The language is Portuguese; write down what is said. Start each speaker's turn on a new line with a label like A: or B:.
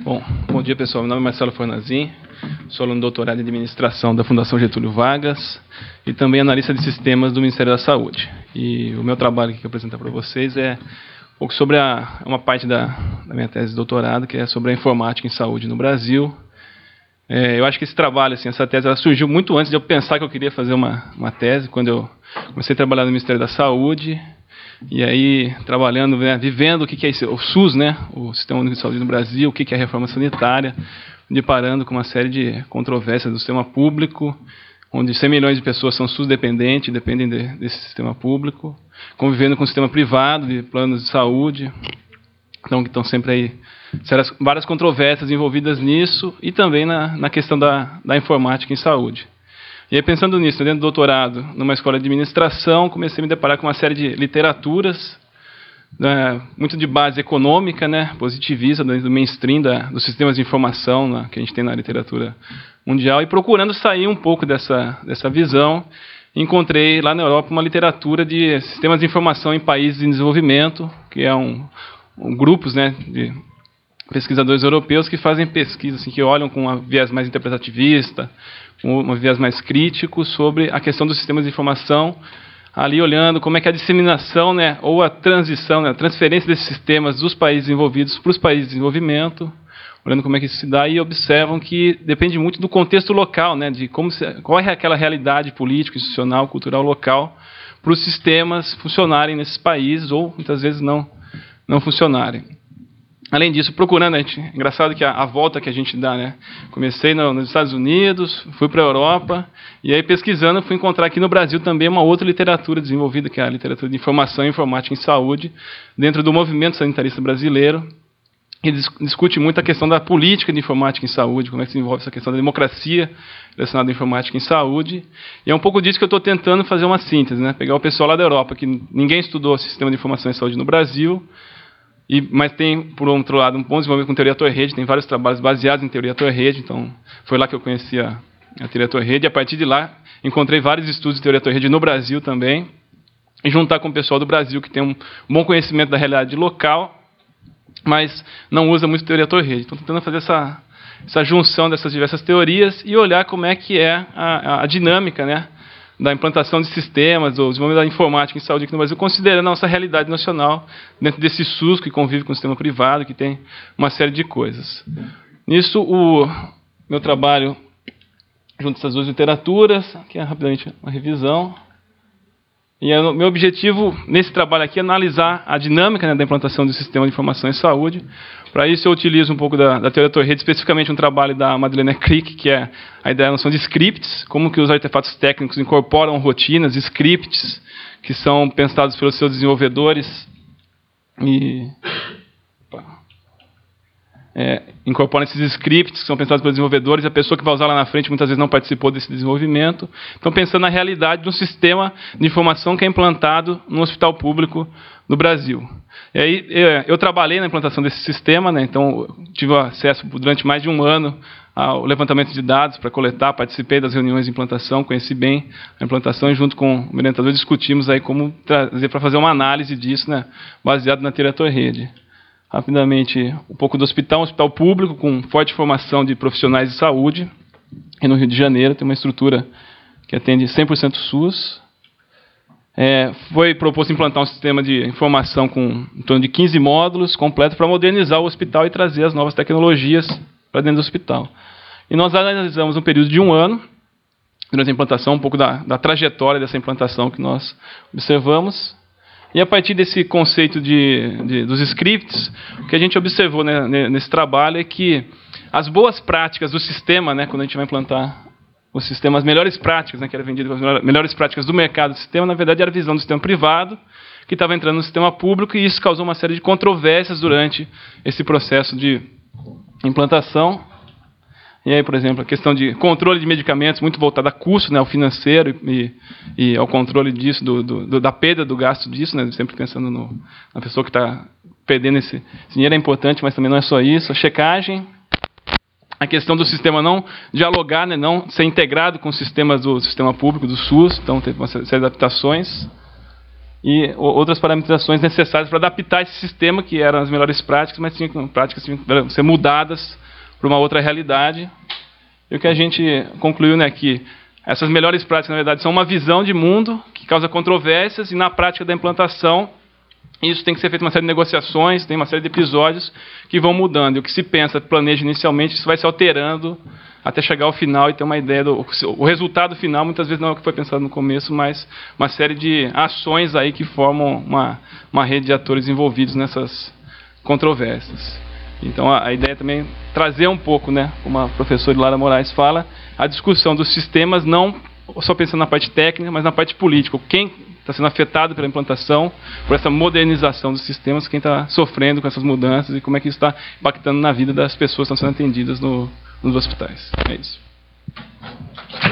A: Bom dia, pessoal. Meu nome é Marcelo Fornazin, sou aluno do doutorado em Administração da Fundação Getúlio Vargas e também analista de sistemas do Ministério da Saúde. E o meu trabalho que eu vou apresentar para vocês é um pouco sobre uma parte da minha tese de doutorado, que é sobre a informática em saúde no Brasil. Eu acho que esse trabalho, assim, essa tese, ela surgiu muito antes de eu pensar que eu queria fazer uma tese, quando eu comecei a trabalhar no Ministério da Saúde. E aí, trabalhando, né, vivendo o que é o SUS, né, o Sistema Único de Saúde no Brasil, o que é a reforma sanitária, deparando com uma série de controvérsias do sistema público, onde 100 milhões de pessoas são SUS-dependentes, dependem desse sistema público, convivendo com o sistema privado de planos de saúde, então que estão sempre aí, várias controvérsias envolvidas nisso, e também na questão da informática em saúde. E aí, pensando nisso, dentro do doutorado, numa escola de administração, comecei a me deparar com uma série de literaturas, muito de base econômica, né, positivista, dentro do mainstream dos sistemas de informação que a gente tem na literatura mundial, e procurando sair um pouco dessa visão, encontrei lá na Europa uma literatura de sistemas de informação em países em desenvolvimento, que é grupos, né, de pesquisadores europeus que fazem pesquisas, assim, que olham com um viés mais interpretativista, com um viés mais crítico sobre a questão dos sistemas de informação, ali olhando como é que a disseminação, né, ou a transição, né, a transferência desses sistemas dos países envolvidos para os países de desenvolvimento, olhando como é que isso se dá, e observam que depende muito do contexto local, né, de qual é aquela realidade política, institucional, cultural local, para os sistemas funcionarem nesses países, ou muitas vezes não funcionarem. Além disso, procurando, engraçado que a volta que a gente dá, né? Comecei nos Estados Unidos, fui para a Europa, e aí pesquisando, fui encontrar aqui no Brasil também uma outra literatura desenvolvida, que é a literatura de informação e informática em saúde, dentro do movimento sanitarista brasileiro, que discute muito a questão da política de informática em saúde, como é que se envolve essa questão da democracia relacionada à informática em saúde. E é um pouco disso que eu estou tentando fazer uma síntese, né? Pegar o pessoal lá da Europa, que ninguém estudou sistema de informação em saúde no Brasil, mas tem, por outro lado, um bom desenvolvimento com teoria torre-rede, tem vários trabalhos baseados em teoria torre-rede, então foi lá que eu conheci a teoria torre-rede, e a partir de lá encontrei vários estudos de teoria torre-rede no Brasil também, e juntar com o pessoal do Brasil que tem um bom conhecimento da realidade local, mas não usa muito teoria torre-rede. Então, tentando fazer essa junção dessas diversas teorias e olhar como é que é a dinâmica, né, da implantação de sistemas, ou desenvolvimento da informática em saúde aqui no Brasil, considerando a nossa realidade nacional, dentro desse SUS que convive com o sistema privado, que tem uma série de coisas. Nisso, o meu trabalho, junto a essas duas literaturas, aqui é rapidamente uma revisão, e o meu objetivo nesse trabalho aqui é analisar a dinâmica, né, da implantação do sistema de informação em saúde. Para isso eu utilizo um pouco da teoria torre-rede, especificamente um trabalho da Madeleine Crick, que é a ideia da noção de scripts, como que os artefatos técnicos incorporam rotinas, scripts, que são pensados pelos seus desenvolvedores e incorporam esses scripts que são pensados pelos desenvolvedores, e a pessoa que vai usar lá na frente muitas vezes não participou desse desenvolvimento. Então, pensando na realidade de um sistema de informação que é implantado no hospital público no Brasil. E aí, eu trabalhei na implantação desse sistema, né, então tive acesso durante mais de um ano ao levantamento de dados para coletar, participei das reuniões de implantação, conheci bem a implantação, e junto com o meu orientador discutimos aí como trazer para fazer uma análise disso, né, baseado na teoria torre-rede. Rapidamente, um pouco do hospital, um hospital público com forte formação de profissionais de saúde, e no Rio de Janeiro tem uma estrutura que atende 100% SUS. Foi proposto implantar um sistema de informação com em torno de 15 módulos completo para modernizar o hospital e trazer as novas tecnologias para dentro do hospital. E nós analisamos um período de um ano, durante a implantação, um pouco da trajetória dessa implantação que nós observamos. E a partir desse conceito dos scripts, o que a gente observou, né, nesse trabalho é que as boas práticas do sistema, né, quando a gente vai implantar o sistema, as melhores práticas, né, que era vendido com as melhores práticas do mercado do sistema, na verdade era a visão do sistema privado, que estava entrando no sistema público, e isso causou uma série de controvérsias durante esse processo de implantação. E aí, por exemplo, a questão de controle de medicamentos, muito voltada a custo, né, ao financeiro e ao controle disso, da perda do gasto disso, né, sempre pensando na pessoa que está perdendo esse dinheiro, é importante, mas também não é só isso. A checagem, a questão do sistema não dialogar, né, não ser integrado com os sistemas do sistema público, do SUS, então teve uma série de adaptações. e outras parametrizações necessárias para adaptar esse sistema, que eram as melhores práticas, mas práticas tinham que ser mudadas para uma outra realidade. E o que a gente concluiu, né, que essas melhores práticas, na verdade, são uma visão de mundo que causa controvérsias, e na prática da implantação, isso tem que ser feito uma série de negociações, tem uma série de episódios que vão mudando. E o que se pensa, planeja inicialmente, isso vai se alterando até chegar ao final e ter uma ideia do... O resultado final, muitas vezes, não é o que foi pensado no começo, mas uma série de ações aí que formam uma rede de atores envolvidos nessas controvérsias. Então, a ideia também é trazer um pouco, né, como a professora Lara Moraes fala, a discussão dos sistemas, não só pensando na parte técnica, mas na parte política. Quem está sendo afetado pela implantação, por essa modernização dos sistemas, quem está sofrendo com essas mudanças e como é que isso está impactando na vida das pessoas que estão sendo atendidas nos hospitais. É isso.